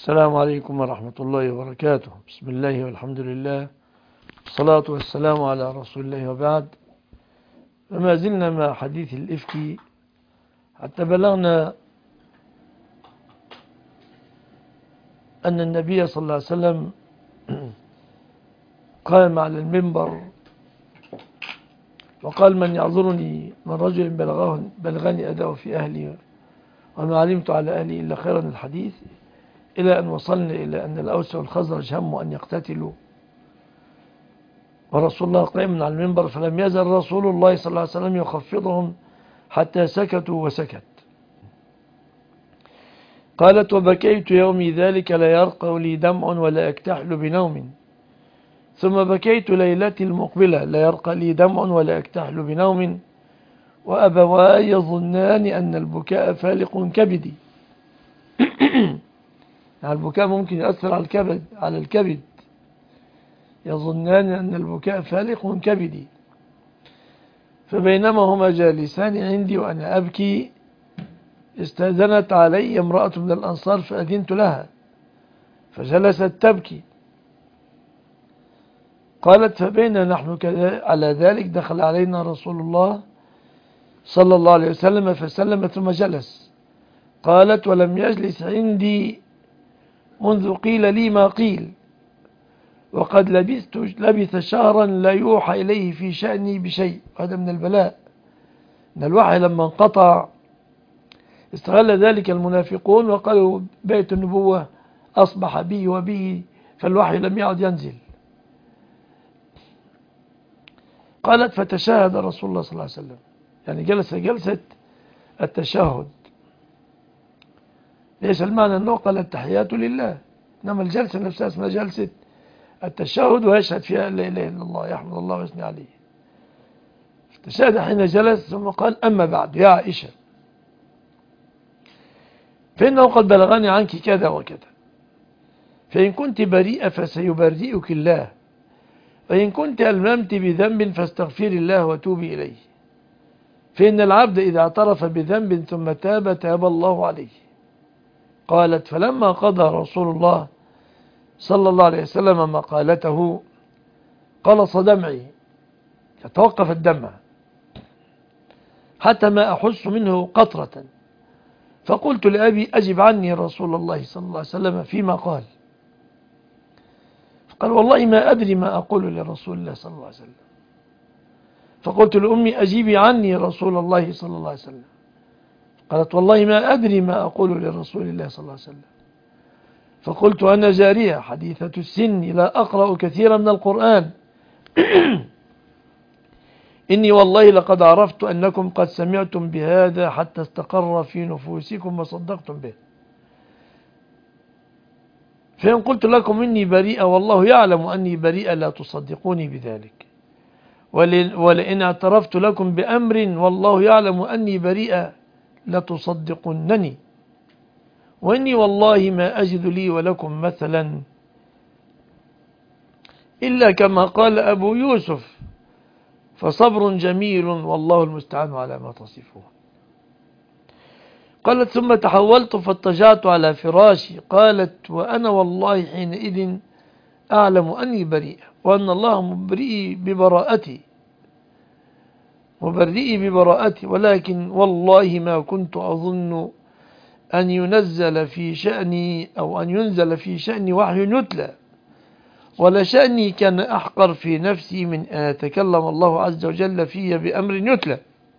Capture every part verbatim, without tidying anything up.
السلام عليكم ورحمة الله وبركاته. بسم الله والحمد لله والصلاة والسلام على رسول الله وبعد. فما زلنا مع حديث الإفك حتى بلغنا أن النبي صلى الله عليه وسلم قام على المنبر وقال: من يعذرني من رجل بلغني أداء في أهلي وما علمت على أهلي إلا خيرا الحديث، إلى أن وصلنا إلى أن الأوس والخزرج هموا أن يقتتلوا ورسول الله قائم على المنبر، فلم يزل رسول الله صلى الله عليه وسلم يخفضهم حتى سكتوا وسكت. قالت: وبكيت يومي ذلك لا يرقى لي دمع ولا أكتحل بنوم، ثم بكيت ليلتي المقبلة لا يرقى لي دمع ولا أكتحل بنوم، وأبواي يظنان أن البكاء فالق كبدي. يعني البكاء ممكن يؤثر على الكبد على الكبد يظنان أن البكاء فالق كبدي. فبينما هما جالسان عندي وأنا أبكي استأذنت علي امرأة من الأنصار فأذنت لها فجلست تبكي. قالت: فبين نحن على ذلك دخل علينا رسول الله صلى الله عليه وسلم فسلم ثم جلس. قالت: ولم يجلس عندي منذ قيل لي ما قيل، وقد لبثت لبث شهرا لا يوحى إليه في شأني بشيء. هذا من البلاء أن الوحي لما انقطع استغل ذلك المنافقون وقالوا بيت النبوة أصبح بي وبه، فالوحي لم يعد ينزل. قالت: فتشاهد رسول الله صلى الله عليه وسلم، يعني جلس جلسة التشهد. ليس المعنى أنه قال التحيات لله، إنما الجلسة نفسها اسمها جلسة التشهد، ويشهد فيها لا إله إلا الله، يحمد الله ويثني عليه. تشاهد حين جلس ثم قال: أما بعد يا عائشة، فإنه قد بلغني عنك كذا وكذا، فإن كنت بريئة فسيبرئك الله، وإن كنت ألممت بذنب فاستغفري الله وتوبي إليه، فإن العبد إذا اعترف بذنب ثم تاب تاب الله عليه. قالت: فلما قضى رسول الله صلى الله عليه وسلم مقالته قلص دمعي، يتوقف الدمع حتى ما أحس منه قطرة، فقلت لأبي: أجب عني رسول الله صلى الله عليه وسلم فيما قال. فقال: والله ما أدري ما أقول لرسول الله صلى الله عليه وسلم. فقلت لأمي: أجيبي عني رسول الله صلى الله عليه وسلم. قالت: والله ما أدري ما أقول لرسول الله صلى الله عليه وسلم. فقلت: أنا جارية حديثة السن لا أقرأ كثيرا من القرآن، إني والله لقد عرفت أنكم قد سمعتم بهذا حتى استقر في نفوسكم وصدقتم به، فإن قلت لكم إني بريئة والله يعلم أني بريئة لا تصدقوني بذلك، ولئن اعترفت لكم بأمر والله يعلم أني بريئة لتصدقنني، وإني والله ما أجد لي ولكم مثلا إلا كما قال أبو يوسف: فصبر جميل والله المستعان على ما تصفون. قالت: ثم تحولت فاضطجعت على فراشي. قالت: وأنا والله حينئذ أعلم أني بريئة، وأن الله مبرئي ببراءتي مبرئي ببراءتي، ولكن والله ما كنت أظن أن ينزل في شأني أو أن ينزل في شأني وحي يتلى، ولا شأني كان أحقر في نفسي من أن يتكلم الله عز وجل في بأمر يتلى،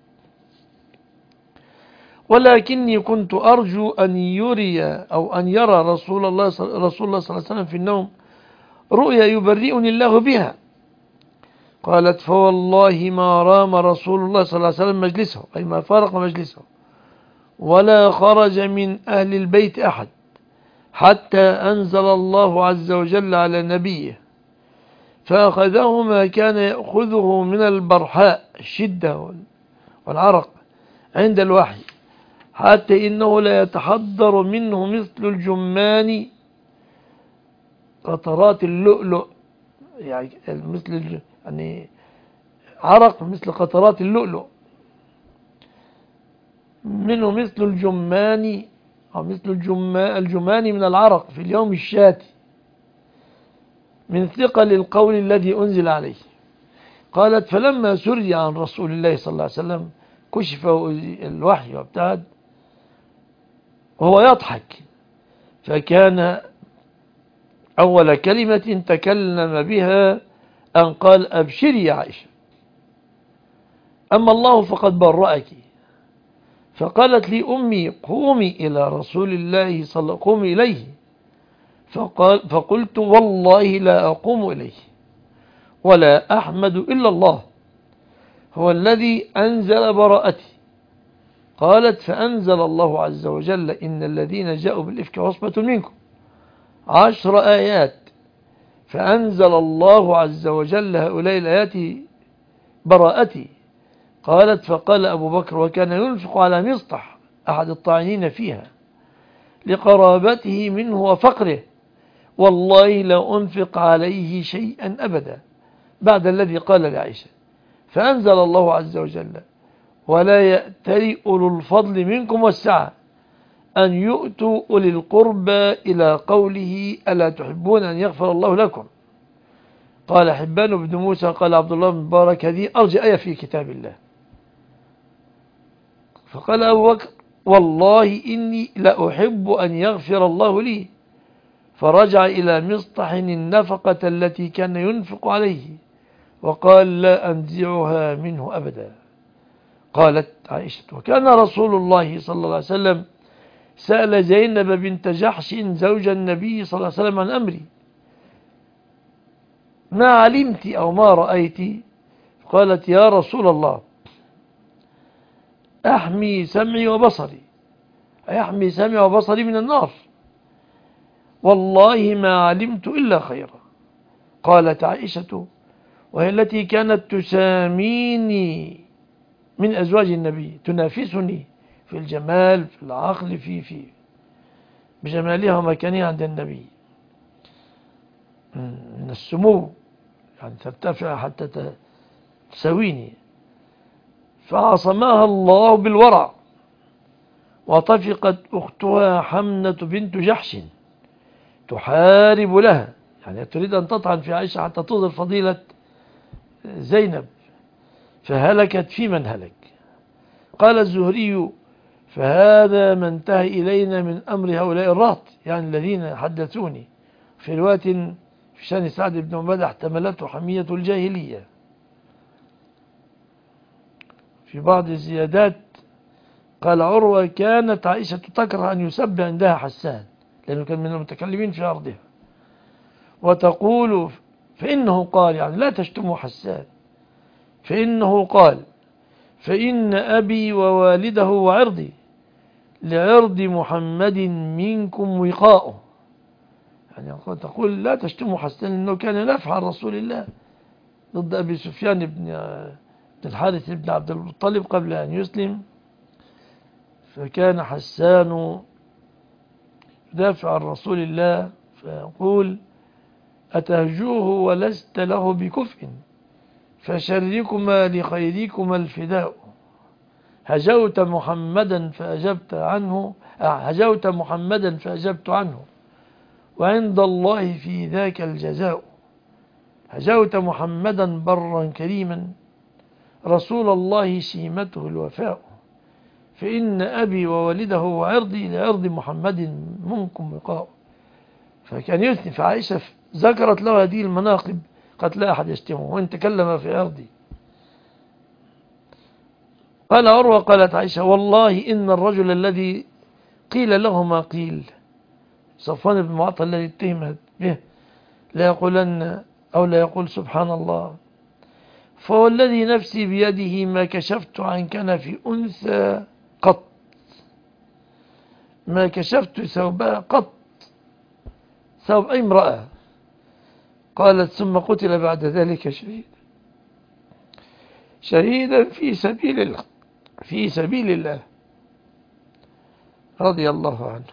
ولكني كنت أرجو أن يري أو أن يرى رسول الله رسول الله صلى الله عليه وسلم في النوم رؤيا يبرئني الله بها. قالت: فوالله ما رام رسول الله صلى الله عليه وسلم مجلسه، أي ما فارق مجلسه، ولا خرج من أهل البيت أحد حتى أنزل الله عز وجل على نبيه فأخذه ما كان يأخذه من البرحاء الشدة والعرق عند الوحي، حتى إنه لا يتحضر منه مثل الجمان قطرات اللؤلؤ، يعني مثل يعني عرق مثل قطرات اللؤلؤ، منه مثل الجمان أو مثل الجما الجمان من العرق في اليوم الشاتي من ثقل القول الذي أنزل عليه. قالت فلما سري عن رسول الله صلى الله عليه وسلم كشف الوحي وابتعد وهو يضحك، فكان أول كلمة تكلم بها أن قال أبشري يا عائشة، أما الله فقد برأك. فقالت لي أمي قومي إلى رسول الله صلى قومي إليه، فقال فقلت والله لا أقوم إليه ولا أحمد إلا الله هو الذي أنزل براءتي. قالت فأنزل الله عز وجل إن الذين جاءوا بالإفك عصبة منكم عشر آيات، فأنزل الله عز وجل هؤلاء الآيات براءتي. قالت فقال أبو بكر وكان ينفق على مصطح أحد الطاعنين فيها لقرابته منه وفقره والله لا أنفق عليه شيئا أبدا بعد الذي قال لعائشة. فأنزل الله عز وجل ولا يأتري أولو الفضل منكم والسعة أن يؤتوا أولي القربى إلى قوله ألا تحبون أن يغفر الله لكم. قال حبان بن موسى قال عبد الله بن مبارك هذه أرجى آية في كتاب الله. فقال أبو بكر والله إني لأحب أن يغفر الله لي، فرجع إلى مصطح النفقة التي كان ينفق عليه وقال لا أنزعها منه أبدا. قالت عائشة وكان رسول الله صلى الله عليه وسلم سأل زينب بنت جحش زوج النبي صلى الله عليه وسلم عن أمري ما علمت أو ما رأيت؟ قالت يا رسول الله أحمي سمعي وبصري، أحمي سمعي وبصري من النار، والله ما علمت إلا خيرا. قالت عائشة وهي التي كانت تساميني من أزواج النبي تنافسني في الجمال في العقل في في بجمالها ومكانها عند النبي من السمو، يعني ترتفع حتى تساويني. فعصمها الله بالورع، وطفقت أختها حمنة بنت جحش تحارب لها، يعني تريد أن تطعن في عائشة حتى تظهر فضيلة زينب، فهلكت في من هلك. قال الزهري فهذا ما انتهى إلينا من أمر هؤلاء الرهط، يعني الذين حدثوني. في رواية في شأن سعد بن عبادة احتملته حمية الجاهلية. في بعض الزيادات قال عروة كانت عائشة تكره أن يسب عندها حسان لأنه كان من المتكلمين في أرضها، وتقول فإنه قال، يعني لا تشتموا حسان، فإنه قال فإن أبي ووالده وعرضي لعرض محمد منكم وقاؤه، يعني تقول لا تشتموا حسان لأنه كان يدافع عن رسول الله ضد أبي سفيان بن الحارث بن عبد المطلب قبل أن يسلم. فكان حسان يدافع عن رسول الله فيقول أتهجوه ولست له بكفء فشركما لخيركما الفداء، هجوت محمدا فأجبت عنه هجوت محمدا فأجبت عنه وعند الله في ذاك الجزاء، هجوت محمدا برا كريما رسول الله شيمته الوفاء، فإن أبي ووالده وعرضي لعرض محمد منكم وقاء. فكان يثني في عائشة، ذكرت له هذه المناقب قد لا أحد يشتمه وإن تكلم في عرضي. قال عروة قالت عائشة والله إن الرجل الذي قيل له ما قيل، صفوان بن معطل الذي اتهمت به، لا يقولن أو لا يقول سبحان الله، فوالذي نفسي بيده ما كشفت عن كنف أنثى قط، ما كشفت ثوبها قط، ثوب أي امرأة. قالت ثم قتل بعد ذلك شهيدا شهيدا في سبيل الله في سبيل الله رضي الله عنه.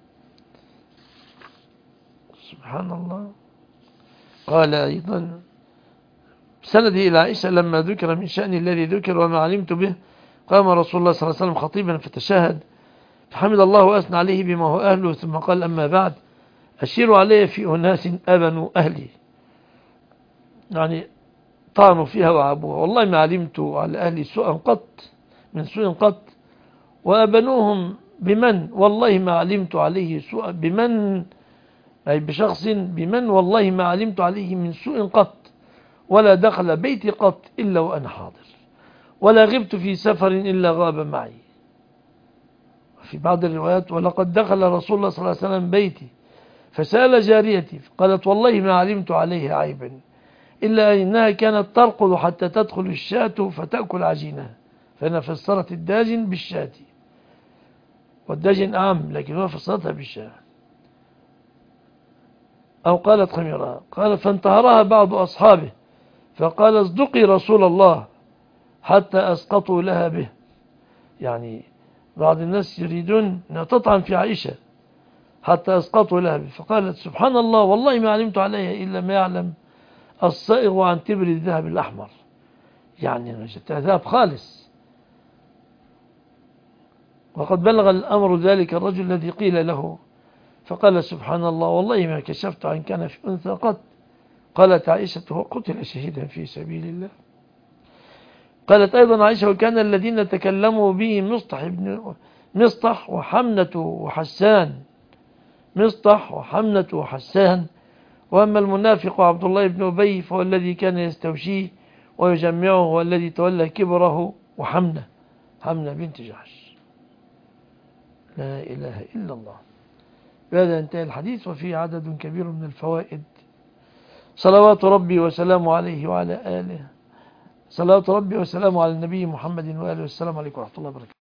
سبحان الله. قال أيضا سنده إلى عائشة لما ذكر من شأن الذي ذكر وما علمت به، قام رسول الله صلى الله عليه وسلم خطيبا فتشهد فحمد الله وأثنى عليه بما هو أهله، ثم قال: أما بعد، أشيروا علي في أناس أبنوا أهلي، يعني طعنوا فيها وعابوها، والله ما علمت على أهلي سوءا قط من سوء قط، وأبنوهم بمن والله ما علمت عليه سوء بمن، أي بشخص بمن والله ما علمت عليه من سوء قط، ولا دخل بيتي قط إلا وأنا حاضر، ولا غبت في سفر إلا غاب معي. في بعض الروايات: ولقد دخل رسول الله صلى الله عليه وسلم بيتي فسأل جاريتي فقالت: والله ما علمت عليه عيبا إلا أنها كانت ترقد حتى تدخل الشاة فتأكل عجينها، فأنا فسرت الداجن بالشاة، والداجن أعم، لكن هو فسرتها بالشاة. أو قالت خميرها. قال: فانتهرها بعض أصحابه فقال: اصدقي رسول الله حتى أسقطوا لها به. يعني بعض الناس يريدون أن تطعن في عائشة حتى أسقطوا لها به، فقالت: سبحان الله، والله ما علمت عليها إلا ما يعلم الصائغ عن تبر الذهب الأحمر، يعني وجدتها ذهب خالص. وقد بلغ الأمر ذلك الرجل الذي قيل له فقال: سبحان الله، والله ما كشفت عن كان في أنثى قط. قالت عائشة: هو قتل شهيدا في سبيل الله. قالت أيضا عائشة: وكان الذين تكلموا به مصطح بن مصطح وحمنة وحسان مصطح وحمنة وحسان، وأما المنافق عبد الله بن أبي فهو الذي كان يستوشيه ويجمعه، والذي تولى كبره، وحمنة حمنة بنت جحش. لا إله إلا الله. بهذا انتهى الحديث، وفيه عدد كبير من الفوائد. صلوات ربي وسلامه عليه وعلى آله، صلوات ربي وسلامه على النبي محمد وآله، والسلام عليكم ورحمة الله وبركاته.